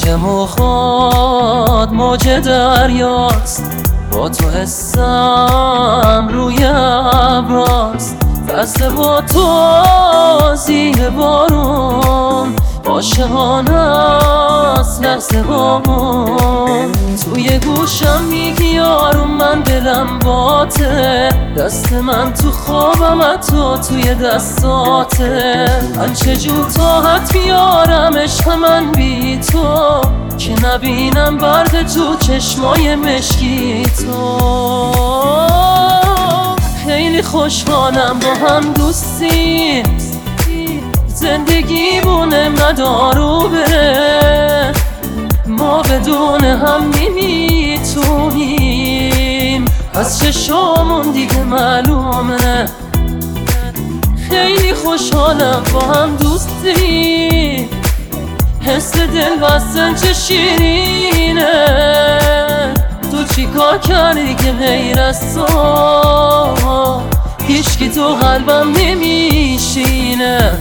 موج موخاد موج دریاست، با تو حسم روی ابراست. فصل با تو زیر بارون، عاشقانه است لحظه بامون. توی گوشم میگی آروم من دلم باته، دست من تو خوابم تو توی دستاته. من چجور طاقت بیارم عشق من بی تو، که نبینم برد تو چشمای مشکی تو. خیلی خوشحالم با هم دوستی، زندگی بونه مدارو بره. ما بدون هم نمیتونیم، از چشامون دیگه معلومه. خیلی خوشحالم با هم دوستی، حس دل بستن چه شیرینه. تو چی کار کردی که غیر از تو هیچکی تو قلبم نمیشینه؟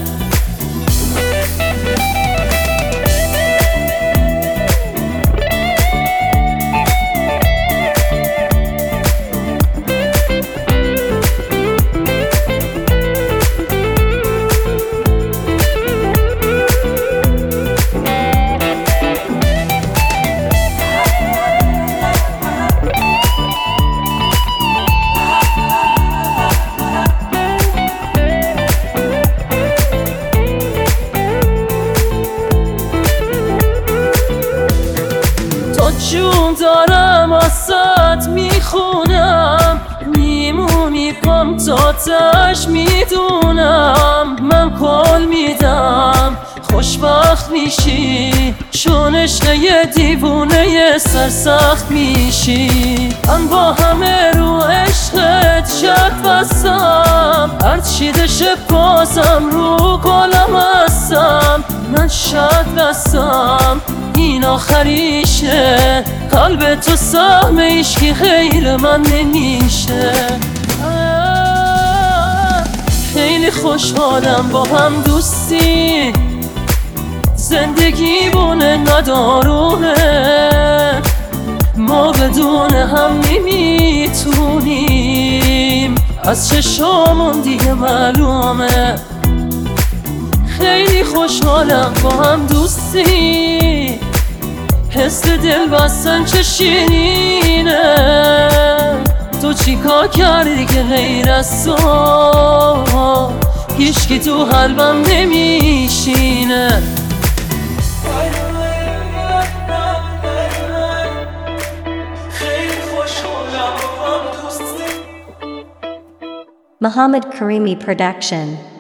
جون دارم واسات میخونم، میمونی پام تا تش میدونم. من کل میدم خوشبخت میشی، چون عشق یه دیوونه یه سرسخت میشی. من با همه رو عشقت شرط بستم، هرچی دشه بازم رو گلم هستم. من شرط بستم این آخریشه، قلب تو سهم عشقی غیر من نمیشه. خیلی خوشحالم با هم دوستی، زندگی بونه ندارونه. ما بدون هم نمیتونیم، از چشامون دیگه معلومه. خیلی خوشحالم با هم دوستی، حس دل بستن چه شیرینه. تو چی کار کردی که غیر از تو هیچکی تو قلبم نمیشینه؟ Muhammad Karimi Production.